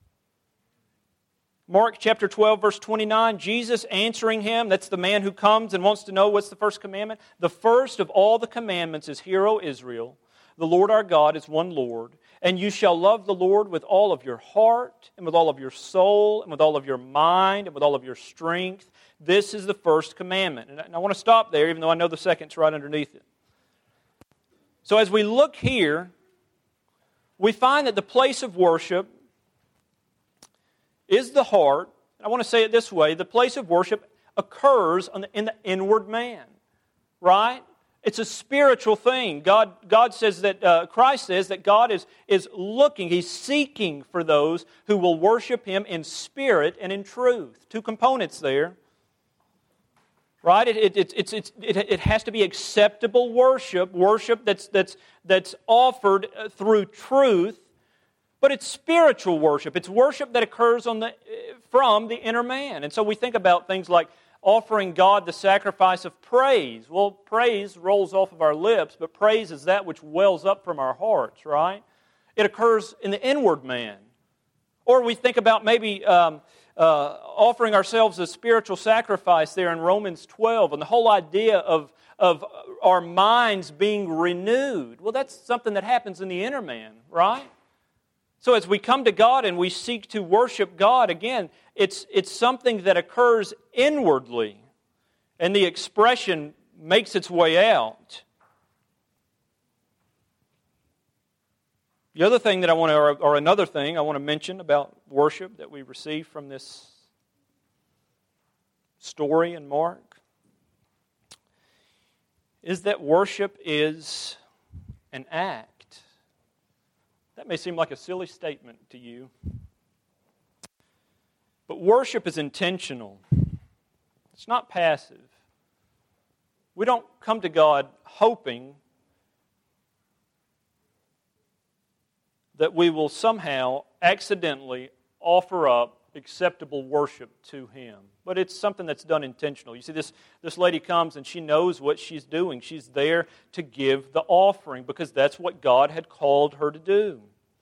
Mark chapter 12, verse 29, Jesus answering him, that's the man who comes and wants to know what's the first commandment. The first of all the commandments is, Hear, O Israel, the Lord our God is one Lord, and you shall love the Lord with all of your heart, and with all of your soul, and with all of your mind, and with all of your strength. This is the first commandment. And I want to stop there, even though I know the second's right underneath it. So as we look here, we find that the place of worship is the heart. I want to say it this way. The place of worship occurs in the inward man. Right? It's a spiritual thing. God says that, Christ says that God is looking, He's seeking for those who will worship Him in spirit and in truth. 2 components there. Right? It has to be acceptable worship that's offered through truth. But it's spiritual worship. It's worship that occurs from the inner man. And so we think about things like offering God the sacrifice of praise. Well, praise rolls off of our lips, but praise is that which wells up from our hearts, right? It occurs in the inward man. Or we think about maybe offering ourselves a spiritual sacrifice there in Romans 12, and the whole idea of our minds being renewed. Well, that's something that happens in the inner man, right? So as we come to God and we seek to worship God, again, it's something that occurs inwardly, and the expression makes its way out. The other thing that I want to, or another thing I want to mention about worship that we receive from this story in Mark is that worship is an act. That may seem like a silly statement to you, but worship is intentional. It's not passive. We don't come to God hoping that we will somehow accidentally offer up acceptable worship to Him. But it's something that's done intentionally. You see, this lady comes and she knows what she's doing. She's there to give the offering because that's what God had called her to do.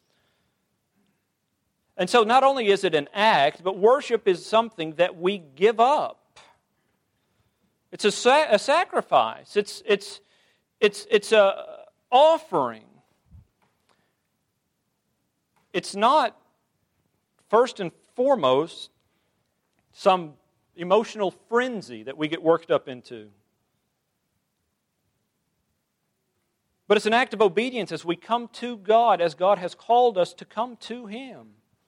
And so not only is it an act, but worship is something that we give up. It's a sacrifice. It's a offering. It's not, first and foremost, some emotional frenzy that we get worked up into. But it's an act of obedience as we come to God, as God has called us to come to Him.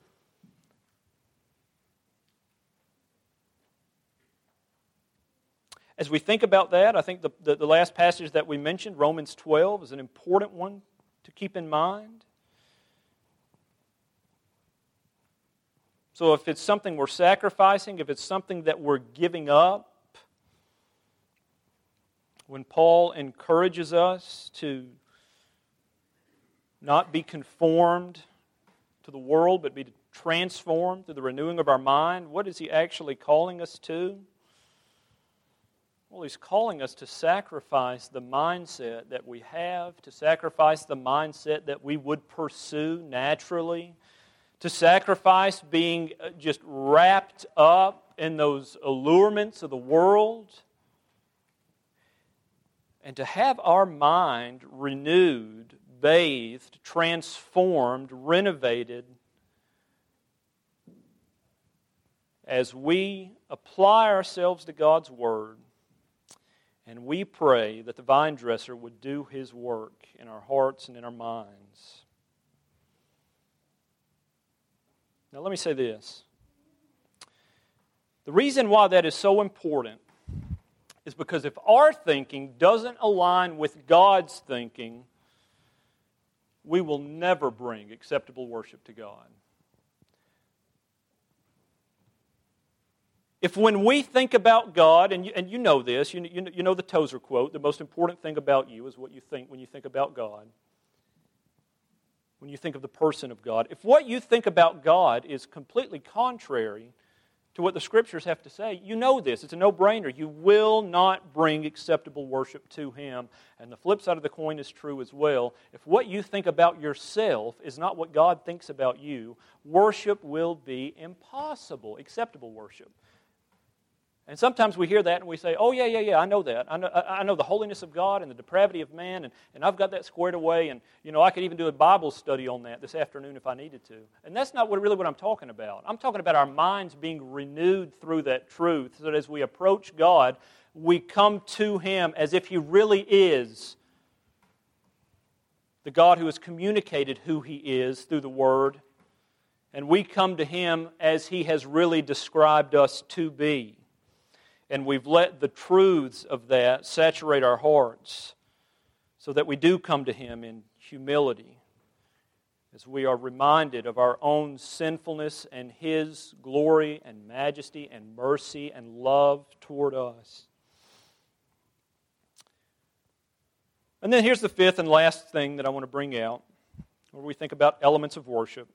As we think about that, I think the last passage that we mentioned, Romans 12, is an important one to keep in mind. So if it's something we're sacrificing, if it's something that we're giving up, when Paul encourages us to not be conformed to the world, but be transformed through the renewing of our mind, what is he actually calling us to? Well, he's calling us to sacrifice the mindset that we have, to sacrifice the mindset that we would pursue naturally, to sacrifice being just wrapped up in those allurements of the world, and to have our mind renewed, bathed, transformed, renovated, as we apply ourselves to God's Word, and we pray that the vine dresser would do His work in our hearts and in our minds. Now let me say this. The reason why that is so important is because if our thinking doesn't align with God's thinking, we will never bring acceptable worship to God. If when we think about God, and you know this, you know the Tozer quote, the most important thing about you is what you think when you think about God. When you think of the person of God. If what you think about God is completely contrary to what the Scriptures have to say, you know this. It's a no-brainer. You will not bring acceptable worship to Him. And the flip side of the coin is true as well. If what you think about yourself is not what God thinks about you, worship will be impossible, acceptable worship. And sometimes we hear that and we say, oh, yeah, I know that. I know the holiness of God and the depravity of man, and I've got that squared away, and I could even do a Bible study on that this afternoon if I needed to. And that's not really what I'm talking about. I'm talking about our minds being renewed through that truth, so that as we approach God, we come to Him as if He really is the God who has communicated who He is through the Word, and we come to Him as He has really described us to be. And we've let the truths of that saturate our hearts so that we do come to Him in humility as we are reminded of our own sinfulness and His glory and majesty and mercy and love toward us. And then here's the fifth and last thing that I want to bring out, where we think about elements of worship.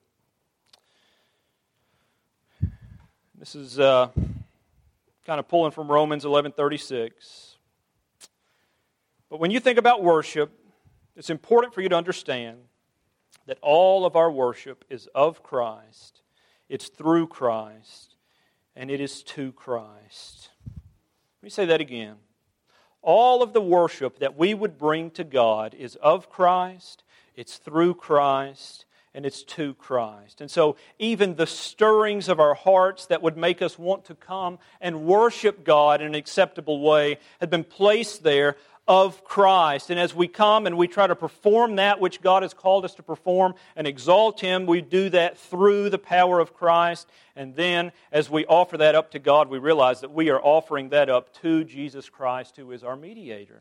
This is kind of pulling from Romans 11:36. But when you think about worship, it's important for you to understand that all of our worship is of Christ, it's through Christ, and it is to Christ. Let me say that again. All of the worship that we would bring to God is of Christ, it's through Christ, and it's to Christ. And so even the stirrings of our hearts that would make us want to come and worship God in an acceptable way have been placed there of Christ. And as we come and we try to perform that which God has called us to perform and exalt Him, we do that through the power of Christ. And then as we offer that up to God, we realize that we are offering that up to Jesus Christ, who is our mediator.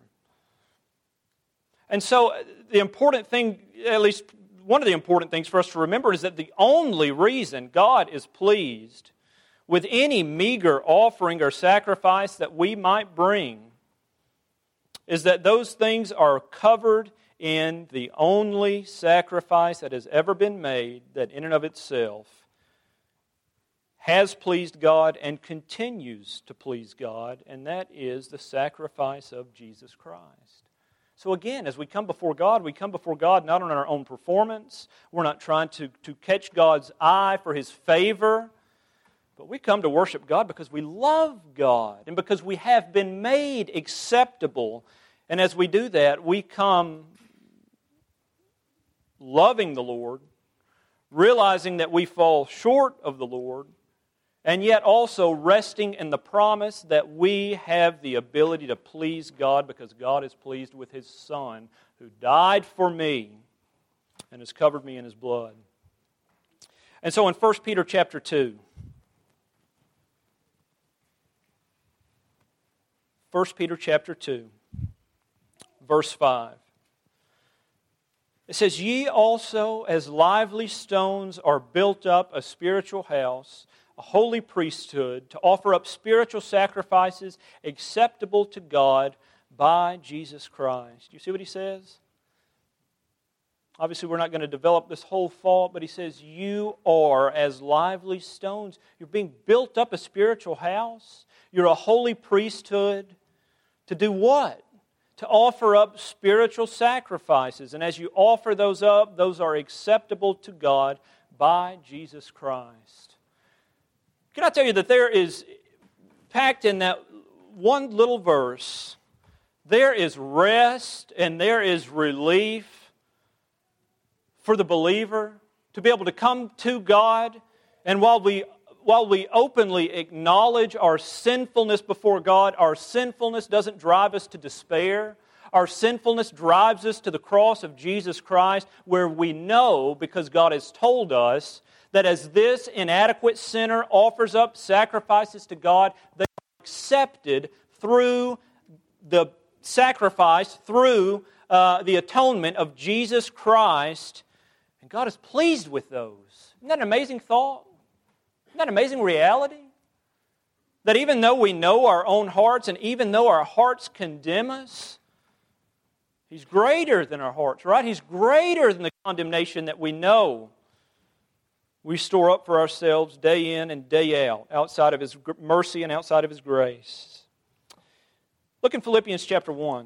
And so the important thing, at least one of the important things for us to remember, is that the only reason God is pleased with any meager offering or sacrifice that we might bring is that those things are covered in the only sacrifice that has ever been made that in and of itself has pleased God and continues to please God, and that is the sacrifice of Jesus Christ. So again, as we come before God not on our own performance. We're not trying to catch God's eye for His favor, but we come to worship God because we love God and because we have been made acceptable. And as we do that, we come loving the Lord, realizing that we fall short of the Lord, and yet also resting in the promise that we have the ability to please God because God is pleased with His Son who died for me and has covered me in His blood. And so in 1 Peter chapter 2, 1 Peter chapter 2, verse 5. It says, "Ye also as lively stones are built up a spiritual house, a holy priesthood, to offer up spiritual sacrifices acceptable to God by Jesus Christ." You see what he says? Obviously, we're not going to develop this whole thought, but he says, you are as lively stones. You're being built up a spiritual house. You're a holy priesthood. To do what? To offer up spiritual sacrifices. And as you offer those up, those are acceptable to God by Jesus Christ. Can I tell you that there is, packed in that one little verse, there is rest and there is relief for the believer to be able to come to God, and while we openly acknowledge our sinfulness before God, our sinfulness doesn't drive us to despair. Our sinfulness drives us to the cross of Jesus Christ, where we know, because God has told us, that as this inadequate sinner offers up sacrifices to God, they are accepted through the sacrifice, through the atonement of Jesus Christ, and God is pleased with those. Isn't that an amazing thought? Isn't that an amazing reality? That even though we know our own hearts, and even though our hearts condemn us, He's greater than our hearts, right? He's greater than the condemnation that we know we store up for ourselves day in and day out, outside of His mercy and outside of His grace. Look in Philippians chapter 1.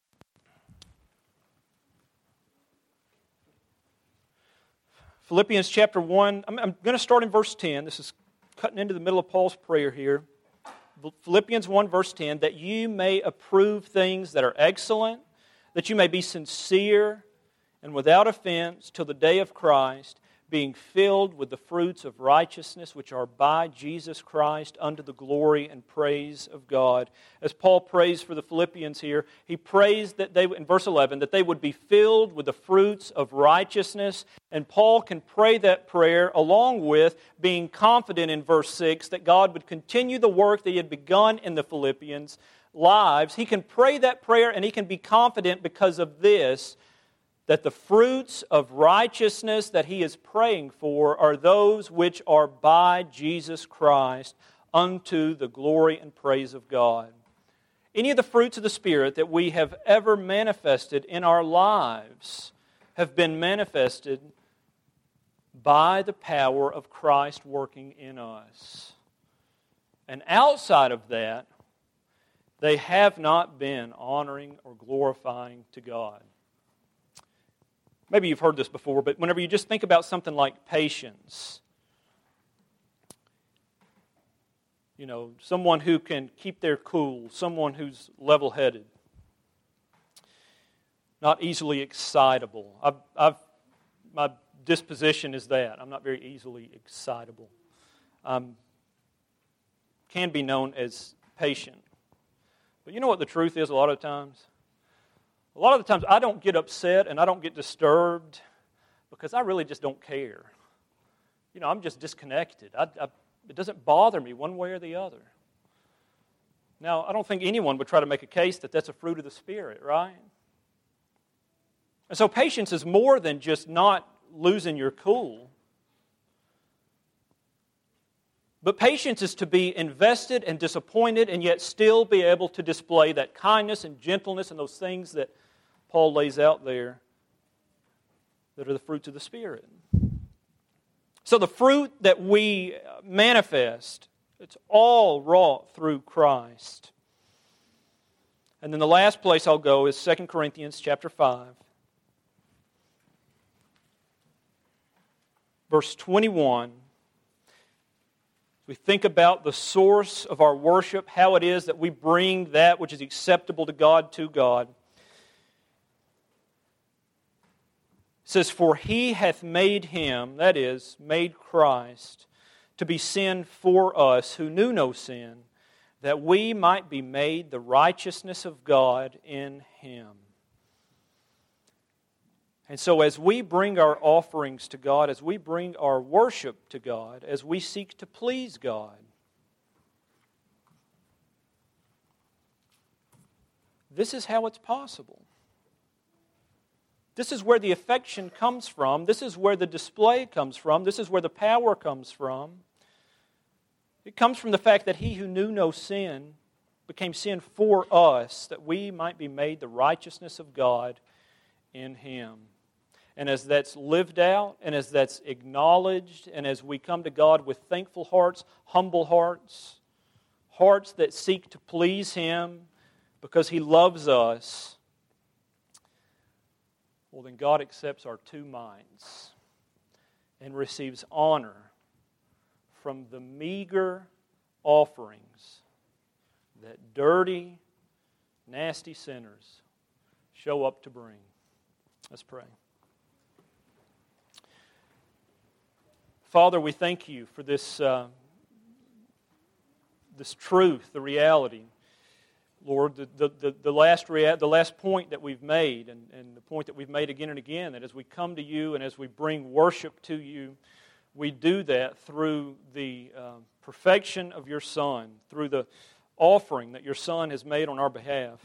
Philippians chapter 1, I'm going to start in verse 10. This is cutting into the middle of Paul's prayer here. Philippians 1 verse 10, "That you may approve things that are excellent, that you may be sincere and without offense till the day of Christ, being filled with the fruits of righteousness which are by Jesus Christ unto the glory and praise of God." As Paul prays for the Philippians here, he prays that they, in verse 11, that they would be filled with the fruits of righteousness. And Paul can pray that prayer along with being confident in verse 6 that God would continue the work that He had begun in the Philippians' lives. He can pray that prayer and he can be confident because of this, that the fruits of righteousness that he is praying for are those which are by Jesus Christ unto the glory and praise of God. Any of the fruits of the Spirit that we have ever manifested in our lives have been manifested by the power of Christ working in us. And outside of that, they have not been honoring or glorifying to God. Maybe you've heard this before, but whenever you just think about something like patience, you know, someone who can keep their cool, someone who's level-headed, not easily excitable. My disposition is that. I'm not very easily excitable. Can be known as patient. But you know what the truth is a lot of times? A lot of the times I don't get upset and I don't get disturbed because I really just don't care. You know, I'm just disconnected. It doesn't bother me one way or the other. Now, I don't think anyone would try to make a case that that's a fruit of the Spirit, right? And so patience is more than just not losing your cool. But patience is to be invested and disappointed and yet still be able to display that kindness and gentleness and those things that Paul lays out there that are the fruits of the Spirit. So the fruit that we manifest, it's all wrought through Christ. And then the last place I'll go is 2 Corinthians chapter 5. Verse 21. We think about the source of our worship, how it is that we bring that which is acceptable to God to God. It says, "For He hath made Him," that is, made Christ, "to be sin for us who knew no sin, that we might be made the righteousness of God in Him." And so as we bring our offerings to God, as we bring our worship to God, as we seek to please God, this is how it's possible. This is where the affection comes from. This is where the display comes from. This is where the power comes from. It comes from the fact that He who knew no sin became sin for us, that we might be made the righteousness of God in Him. And as that's lived out, and as that's acknowledged, and as we come to God with thankful hearts, humble hearts, hearts that seek to please Him because He loves us, well, then God accepts our two minds and receives honor from the meager offerings that dirty, nasty sinners show up to bring. Let's pray. Father, we thank You for this truth, the reality. Lord, the last point that we've made, and the point that we've made again and again, that as we come to You and as we bring worship to You, we do that through the perfection of Your Son, through the offering that Your Son has made on our behalf.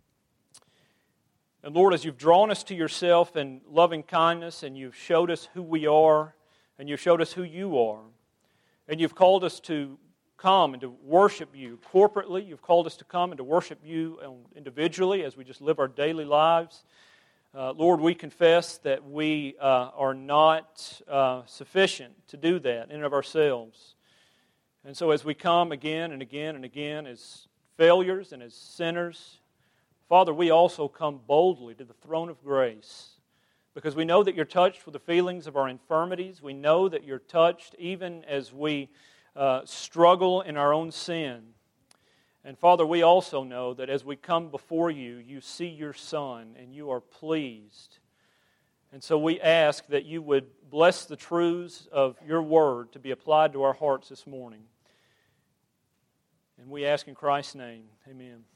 And Lord, as You've drawn us to Yourself in loving kindness, and You've showed us who we are, and You've showed us who You are, and You've called us to come and to worship You corporately. You've called us to come and to worship You individually as we just live our daily lives. Lord, we confess that we are not sufficient to do that in and of ourselves. And so as we come again and again and again as failures and as sinners, Father, we also come boldly to the throne of grace, because we know that You're touched with the feelings of our infirmities. We know that You're touched even as we struggle in our own sin. And Father, we also know that as we come before You, You see Your Son and You are pleased. And so we ask that You would bless the truths of Your Word to be applied to our hearts this morning. And we ask in Christ's name, amen.